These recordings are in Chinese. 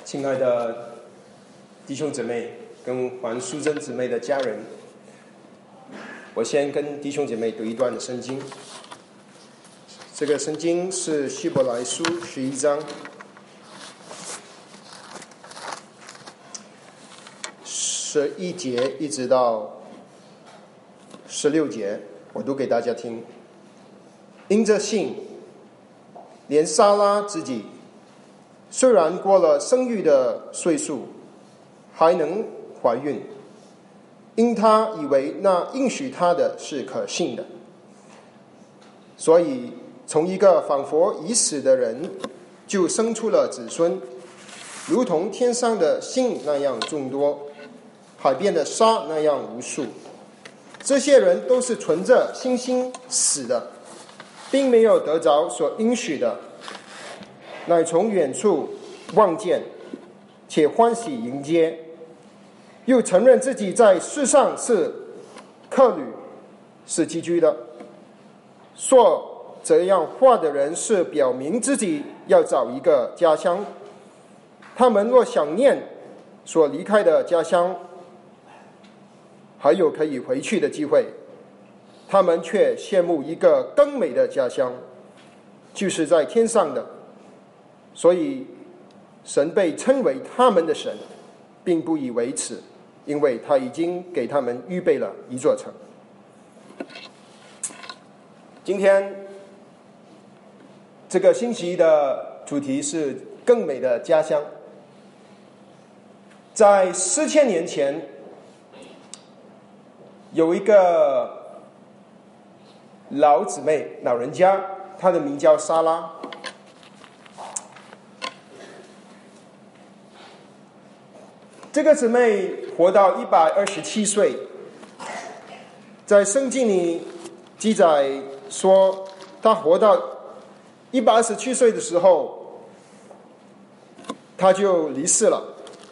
亲爱的弟兄姊妹跟黄淑珍姊妹的家人，我先跟弟兄姐妹读一段的圣经。这个圣经是希伯来书11章11节一直到16节，我读给大家听。因着信，连撒拉自己虽然过了生育的岁数，还能怀孕，因他以为那应许他的是可信的，所以从一个仿佛已死的人就生出了子孙，如同天上的星那样众多，海边的沙那样无数。这些人都是存着信心死的，并没有得着所应许的，乃从远处望见，且欢喜迎接，又承认自己在世上是客旅，是寄居的。说这样话的人是表明自己要找一个家乡。他们若想念所离开的家乡，还有可以回去的机会，他们却羡慕一个更美的家乡，就是在天上的。所以神被称为他们的神，并不以为耻，因为他已经给他们预备了一座城。今天这个星期的主题是更美的家乡。在4000年前，有一个老姊妹、老人家，她的名叫撒拉。这个姊妹活到127岁，在圣经里记载说，她活到127岁的时候，她就离世了。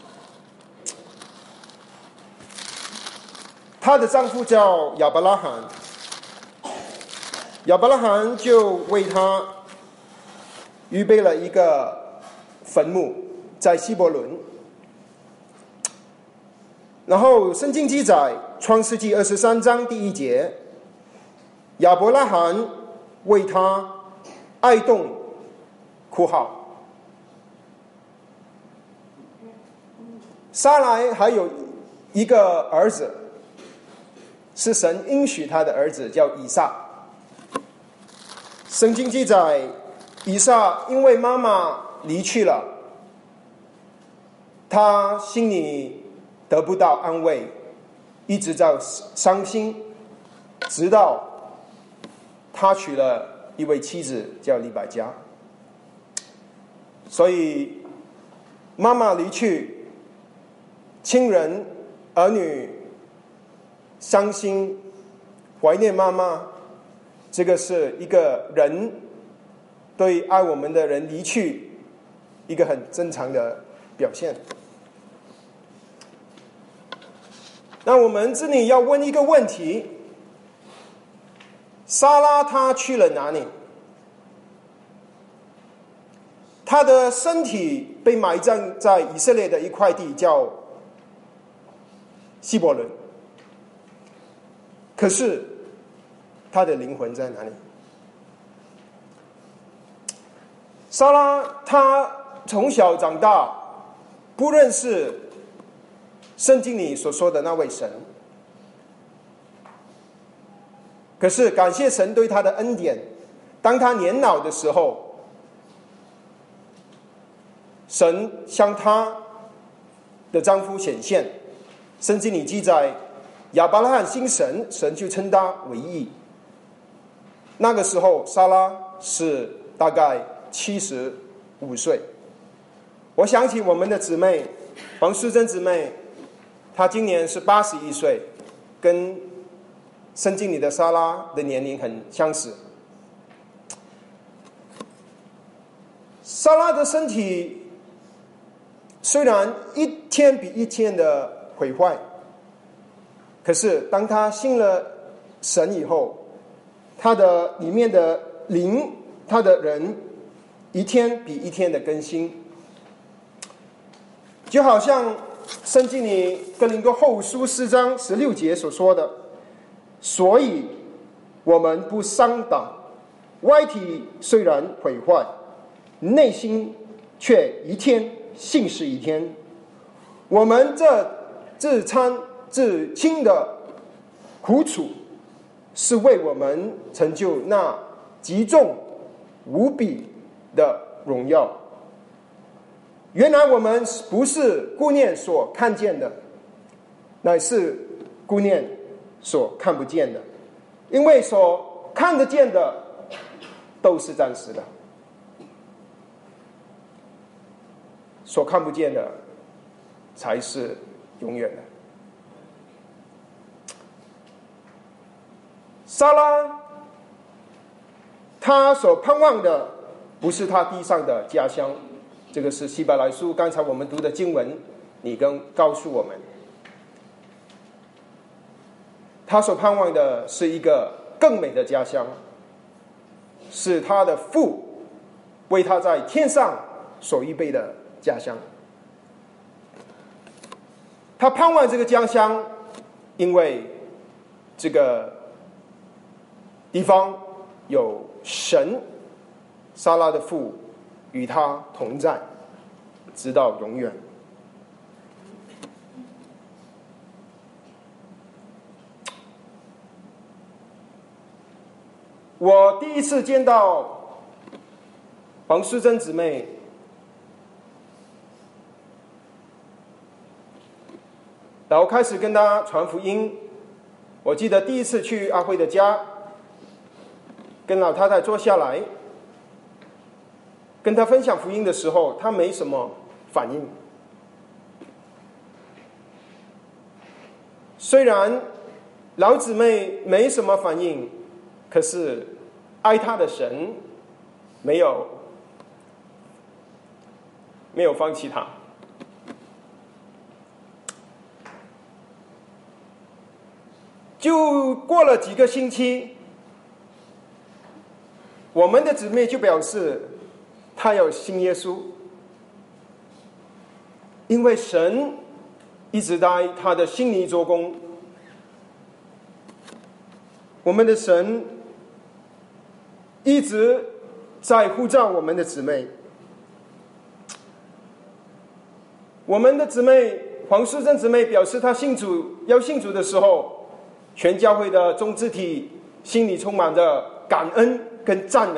她的丈夫叫亚伯拉罕，亚伯拉罕就为她预备了一个坟墓，在希伯伦。然后圣经记载创世纪23章第1节，亚伯拉罕为他哀痛哭号。撒来还有一个儿子，是神应许他的儿子，叫以撒。圣经记载以撒因为妈妈离去了，他心里得不到安慰，一直在伤心，直到他娶了一位妻子叫利百加。所以妈妈离去，亲人儿女伤心怀念妈妈，这个是一个人对爱我们的人离去一个很正常的表现。那我们这里要问一个问题，撒拉她去了哪里？她的身体被埋葬在以色列的一块地叫希伯伦，可是她的灵魂在哪里？撒拉她从小长大不认识圣经里所说的那位神，可是感谢神对他的恩典，当他年老的时候，神向他的丈夫显现。圣经里记载亚伯拉罕信神，神就称他为义。那个时候撒拉是大概75岁。我想起我们的姊妹黄淑珍姊妹，她今年是81岁，跟圣经里的撒拉的年龄很相似。撒拉的身体虽然一天比一天的毁坏，可是当她信了神以后，她的里面的灵，她的人一天比一天的更新。 就好像圣经里哥林多后书4章16节所说的，所以我们不丧胆，外体虽然毁坏，内心却一天信是一天。我们这自参自轻的苦楚，是为我们成就那极重无比的荣耀。原来我们不是顾念所看见的，乃是顾念所看不见的，因为所看得见的都是暂时的，所看不见的才是永远的。撒拉他所盼望的不是他地上的家乡，这个是希伯来书刚才我们读的经文，你告诉我们，他所盼望的是一个更美的家乡，是他的父为他在天上所预备的家乡。他盼望这个家乡，因为这个地方有神，撒拉的父与他同在，直到永远。我第一次见到黄淑珍姊妹，然后开始跟她传福音。我记得第一次去阿辉的家，跟老太太坐下来，跟她分享福音的时候，她没什么反应。虽然老姊妹没什么反应，可是爱她的神没有放弃她。就过了几个星期，我们的姊妹就表示她要信耶稣，因为神一直在她的心里做工。我们的神一直在呼召我们的姊妹。我们的姊妹黄淑珍姊妹表示，她要信主的时候，全教会的众肢体心里充满着感恩跟赞美，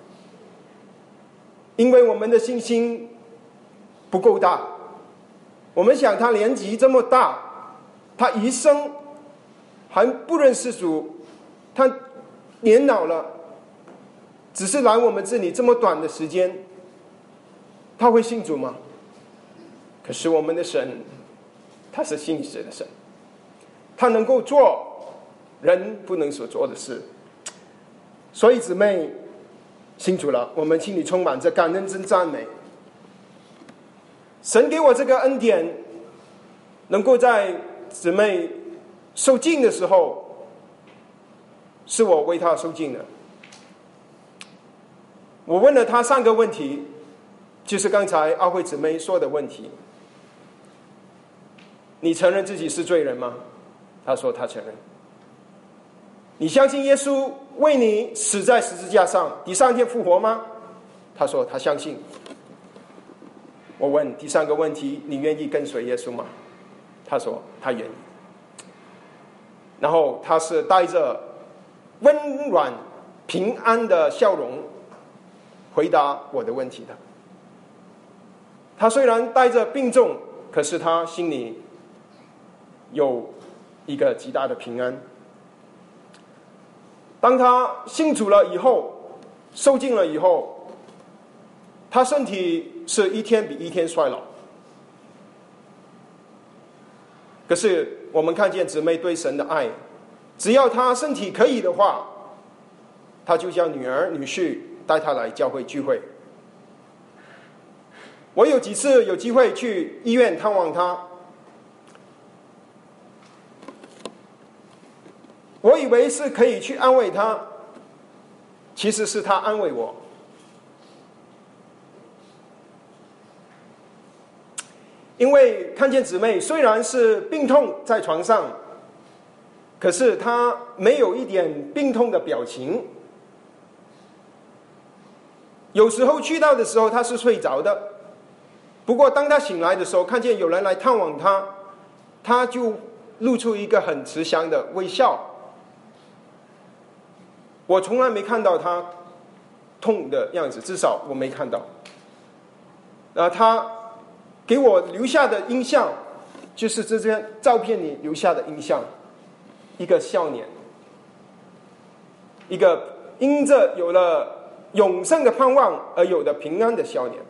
因为我们的信心不够大。我们想，他年纪这么大，他一生还不认识主，他年老了，只是来我们这里这么短的时间，他会信主吗？可是我们的神，他是信实的神，他能够做人不能所做的事。所以姊妹信主了，我们心里充满着感恩跟赞美。神给我这个恩典，能够在姊妹受浸的时候，是我为她受浸的。我问了她3个问题，就是刚才阿慧姊妹说的问题。你承认自己是罪人吗？她说她承认。你相信耶稣为你死在十字架上，第3天复活吗？她说她相信。我问第3个问题，你愿意跟随耶稣吗？她说她愿意。然后她是带着温软平安的笑容回答我的问题的。她虽然带着病重，可是她心里有一个极大的平安。当她信主了以后，受浸了以后，她身体是一天比一天衰老。可是我们看见姊妹对神的爱，只要她身体可以的话，她就叫女儿女婿带她来教会聚会。我有几次有机会去医院探望她，我以为是可以去安慰她，其实是她安慰我。 因为看见姊妹虽然是病痛在床上，可是她没有一点病痛的表情。有时候去到的时候她是睡着的，不过当她醒来的时候，看见有人来探望她，她就露出一个很慈祥的微笑。我从来没看到她痛的样子，至少我没看到。她给我留下的印象，就是这张照片里留下的印象，一个少年，一个因着有了永生的盼望而有的平安的少年。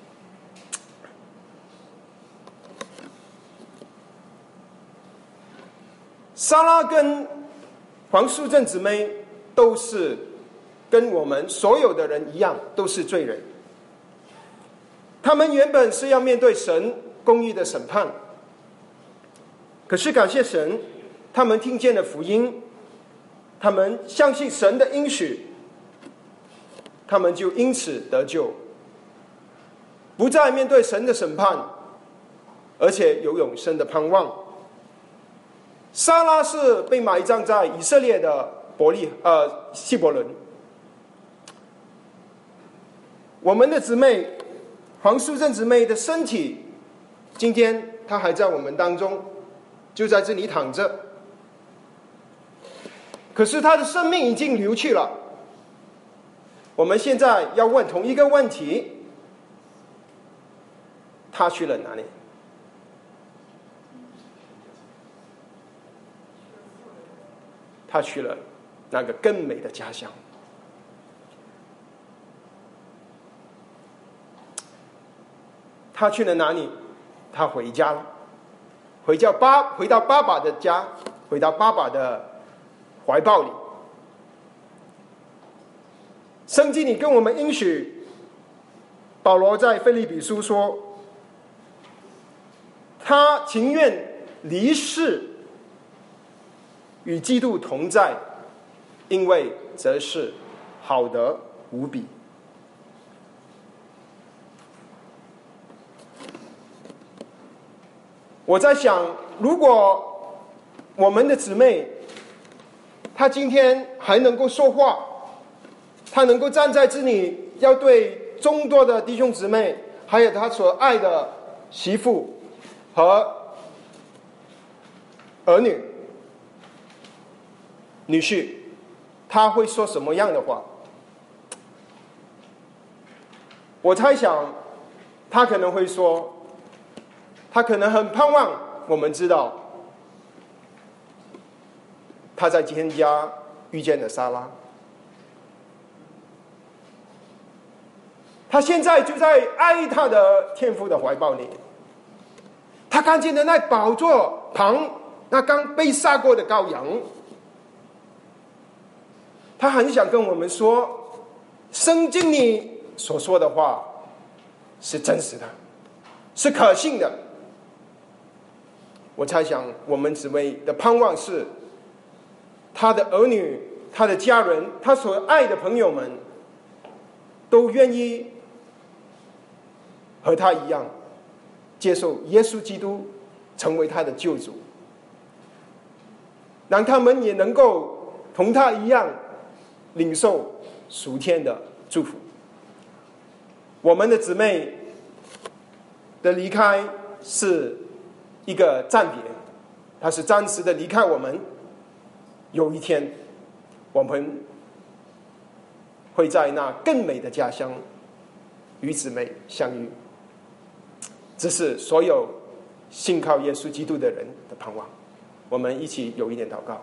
莎拉跟黄淑珍姊妹都是跟我们所有的人一样，都是罪人。他们原本是要面对神公义的审判，可是感谢神，他们听见了福音，他们相信神的应许，他们就因此得救，不再面对神的审判，而且有永生的盼望。莎拉是被埋葬在以色列的希伯伦。我们的姊妹黄淑珍姊妹的身体，今天她还在我们当中，就在这里躺着。可是她的生命已经流去了。我们现在要问同一个问题：她去了哪里？她去了那个更美的家乡。他去了哪里？他回家了，回到爸爸的家，回到爸爸的怀抱里。圣经里跟我们应许，保罗在腓立比书说，他情愿离世，与基督同在，因为这是好得无比。我在想，如果我们的姊妹她今天还能够说话，她能够站在这里，要对众多的弟兄姊妹，还有她所爱的媳妇和儿女女婿，她会说什么样的话？我猜想她可能会说，他可能很盼望我们知道，他在天家遇见了莎拉，他现在就在爱他的天父的怀抱里。他看见的那宝座旁那刚被杀过的羔羊，他很想跟我们说，圣经里所说的话是真实的，是可信的。我猜想我们姊妹的盼望是，他的儿女、他的家人、他所爱的朋友们都愿意和他一样接受耶稣基督成为他的救主，让他们也能够同他一样领受属天的祝福。我们的姊妹的离开是一个暂别，他是暂时的离开我们，有一天我们会在那更美的家乡与姊妹相遇。这是所有信靠耶稣基督的人的盼望。我们一起有一点祷告。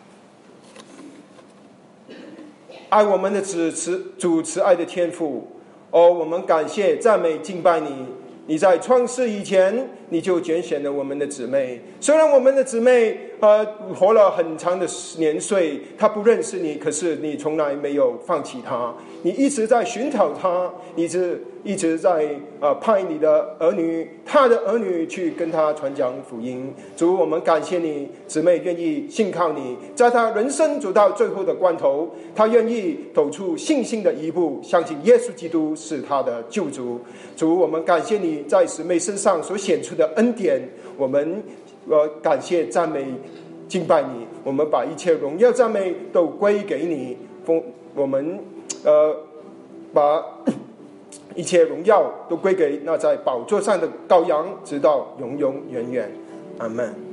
爱我们的主慈爱的天父，我们感谢赞美敬拜你。你在创世以前，你就拣选了我们的姊妹。虽然我们的姊妹活了很长的年岁，她不认识你，可是你从来没有放弃她，你一直在寻找她，你一直在派你的儿女，他的儿女去跟他传讲福音。主，我们感谢你，姊妹愿意信靠你，在他人生走到最后的关头，他愿意走出信心的一步，相信耶稣基督是他的救主。主，我们感谢你在姊妹身上所显出的恩典，我们感谢赞美敬拜你，我们把一切荣耀赞美都归给你，我们把一切荣耀都归给那在宝座上的羔羊，直到永永远远。阿们。